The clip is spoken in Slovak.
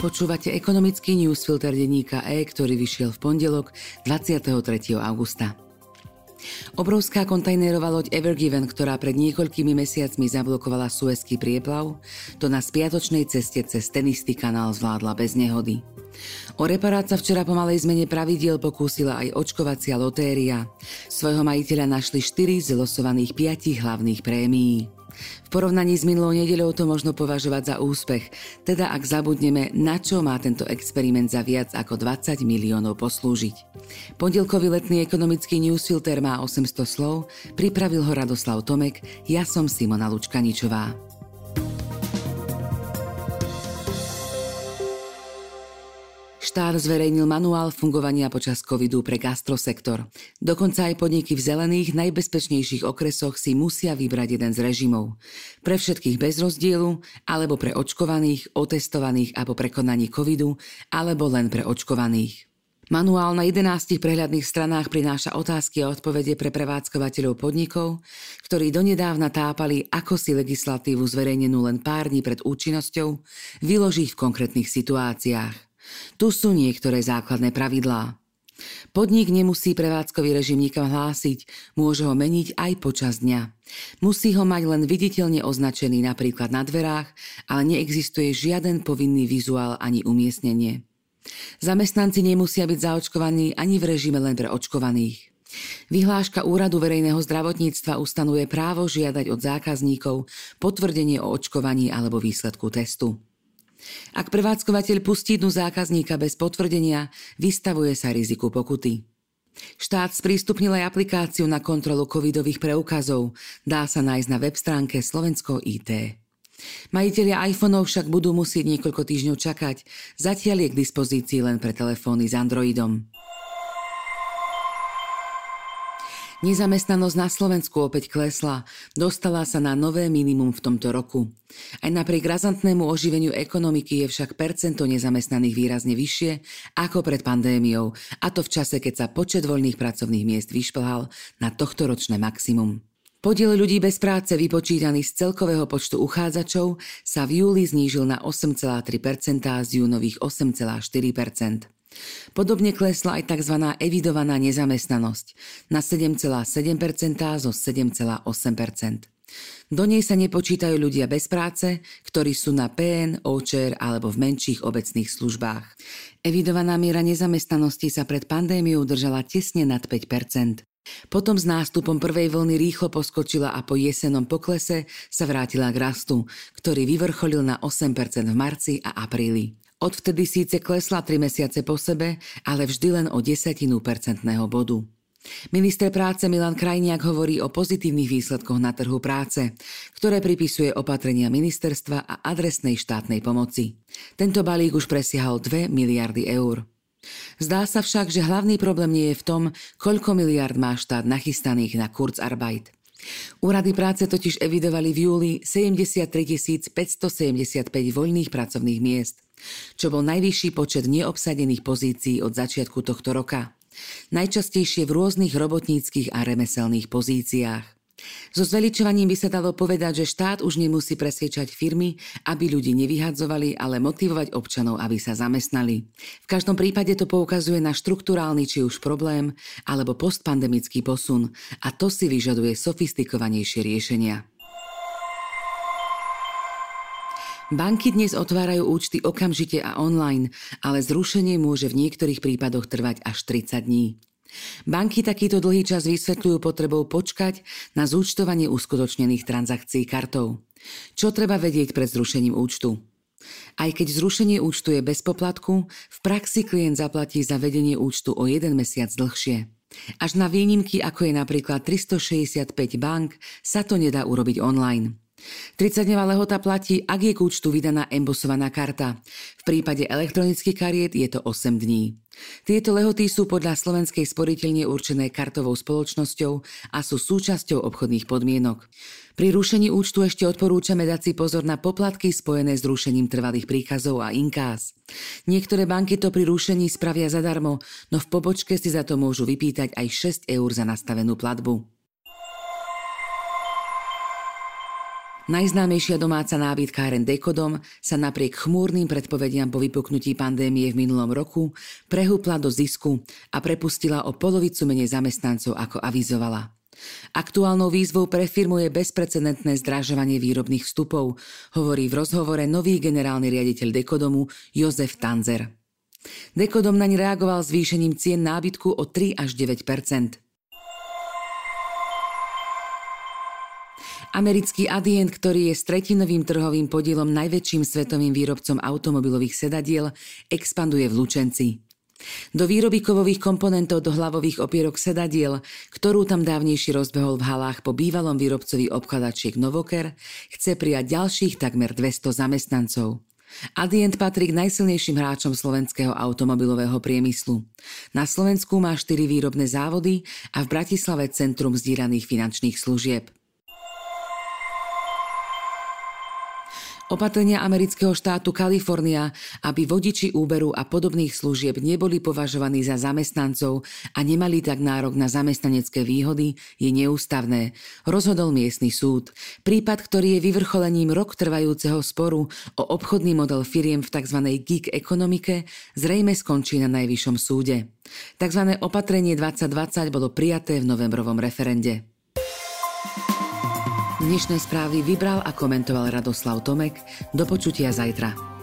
Počúvate ekonomický newsfilter denníka E, ktorý vyšiel v pondelok 23. augusta. Obrovská kontajnerová loď Ever Given, ktorá pred niekoľkými mesiacmi zablokovala Suezský prieplav, to na spiatočnej ceste cez ten istý kanál zvládla bez nehody. O reparát sa včera po malej zmene pravidiel pokúsila aj očkovacia lotéria. Svojho majiteľa našli 4 z losovaných 5 hlavných prémií. V porovnaní s minulou nedeľou to možno považovať za úspech, teda ak zabudneme, na čo má tento experiment za viac ako 20 miliónov poslúžiť. Pondelkový letný ekonomický newsfilter má 800 slov, pripravil ho Radoslav Tomek, ja som Simona Lučkaničová. Štát zverejnil manuál fungovania počas covidu pre gastrosektor. Dokonca aj podniky v zelených, najbezpečnejších okresoch si musia vybrať jeden z režimov. Pre všetkých bez rozdielu, alebo pre očkovaných, otestovaných a po prekonaní covidu, alebo len pre očkovaných. Manuál na 11 prehľadných stranách prináša otázky a odpovede pre prevádzkovateľov podnikov, ktorí donedávna tápali, ako si legislatívu zverejnenú len pár dní pred účinnosťou vyložiť v konkrétnych situáciách. Tu sú niektoré základné pravidlá. Podnik nemusí prevádzkový režim nikam hlásiť, môže ho meniť aj počas dňa. Musí ho mať len viditeľne označený napríklad na dverách, ale neexistuje žiaden povinný vizuál ani umiestnenie. Zamestnanci nemusia byť zaočkovaní ani v režime len pre očkovaných. Vyhláška Úradu verejného zdravotníctva ustanovuje právo žiadať od zákazníkov potvrdenie o očkovaní alebo výsledku testu. Ak prevádzkovateľ pustí dnu zákazníka bez potvrdenia, vystavuje sa riziku pokuty. Štát sprístupnil aj aplikáciu na kontrolu covidových preukazov. Dá sa nájsť na web stránke Slovensko IT. Majitelia iPhoneov však budú musieť niekoľko týždňov čakať. Zatiaľ je k dispozícii len pre telefóny s Androidom. Nezamestnanosť na Slovensku opäť klesla, dostala sa na nové minimum v tomto roku. Aj napriek razantnému oživeniu ekonomiky je však percento nezamestnaných výrazne vyššie ako pred pandémiou, a to v čase, keď sa počet voľných pracovných miest vyšplhal na tohtoročné maximum. Podiel ľudí bez práce vypočítaný z celkového počtu uchádzačov sa v júli znížil na 8,3% z júnových 8,4%. Podobne klesla aj tzv. Evidovaná nezamestnanosť na 7,7% zo 7,8%. Do nej sa nepočítajú ľudia bez práce, ktorí sú na PN, OČR alebo v menších obecných službách. Evidovaná miera nezamestnanosti sa pred pandémiou držala tesne nad 5%. Potom s nástupom prvej vlny rýchlo poskočila a po jesennom poklese sa vrátila k rastu, ktorý vyvrcholil na 8% v marci a apríli. Odvtedy síce klesla 3 mesiace po sebe, ale vždy len o 0,1% bodu. Minister práce Milan Krajniak hovorí o pozitívnych výsledkoch na trhu práce, ktoré pripisuje opatrenia ministerstva a adresnej štátnej pomoci. Tento balík už presiahol 2 miliardy eur. Zdá sa však, že hlavný problém nie je v tom, koľko miliard má štát nachystaných na Kurzarbeit. Úrady práce totiž evidovali v júli 73 575 voľných pracovných miest, čo bol najvyšší počet neobsadených pozícií od začiatku tohto roka. Najčastejšie v rôznych robotníckych a remeselných pozíciách. So zveličovaním by sa dalo povedať, že štát už nemusí presviečať firmy, aby ľudí nevyhadzovali, ale motivovať občanov, aby sa zamestnali. V každom prípade to poukazuje na štrukturálny či už problém, alebo postpandemický posun, a to si vyžaduje sofistikovanejšie riešenia. Banky dnes otvárajú účty okamžite a online, ale zrušenie môže v niektorých prípadoch trvať až 30 dní. Banky takýto dlhý čas vysvetľujú potrebou počkať na zúčtovanie uskutočnených transakcií kartou. Čo treba vedieť pred zrušením účtu? Aj keď zrušenie účtu je bez poplatku, v praxi klient zaplatí za vedenie účtu o 1 mesiac dlhšie. Až na výnimky, ako je napríklad 365 bank, sa to nedá urobiť online. 30-dňová lehota platí, ak je k účtu vydaná embosovaná karta. V prípade elektronických kariet je to 8 dní. Tieto lehoty sú podľa Slovenskej sporiteľne určené kartovou spoločnosťou a sú súčasťou obchodných podmienok. Pri rušení účtu ešte odporúčame dať si pozor na poplatky spojené s rušením trvalých príkazov a inkás. Niektoré banky to pri rušení spravia zadarmo, no v pobočke si za to môžu vypýtať aj 6 eur za nastavenú platbu. Najznámejšia domáca nábytkáreň Dekodom sa napriek chmúrnym predpovediam po vypuknutí pandémie v minulom roku prehúpla do zisku a prepustila o polovicu menej zamestnancov, ako avizovala. Aktuálnou výzvou pre firmu je bezprecedentné zdražovanie výrobných vstupov, hovorí v rozhovore nový generálny riaditeľ Dekodomu Jozef Tanzer. Dekodom naň reagoval zvýšením cien nábytku o 3 až 9%. Americký Adient, ktorý je s tretinovým trhovým podielom najväčším svetovým výrobcom automobilových sedadiel, expanduje v Lučenci. Do výroby kovových komponentov do hlavových opierok sedadiel, ktorú tam dávnejšie rozbehol v halách po bývalom výrobcovi obkladačiek Novoker, chce prijať ďalších takmer 200 zamestnancov. Adient patrí k najsilnejším hráčom slovenského automobilového priemyslu. Na Slovensku má 4 výrobné závody a v Bratislave centrum zdieľaných finančných služieb. Opatrenia amerického štátu Kalifornia, aby vodiči Uberu a podobných služieb neboli považovaní za zamestnancov a nemali tak nárok na zamestnanecké výhody, je neústavné, rozhodol miestny súd. Prípad, ktorý je vyvrcholením rok trvajúceho sporu o obchodný model firiem v tzv. Gig ekonomike, zrejme skončí na najvyššom súde. Tzv. Opatrenie 2020 bolo prijaté v novembrovom referende. Dnešné správy vybral a komentoval Radoslav Tomek. Do počutia zajtra.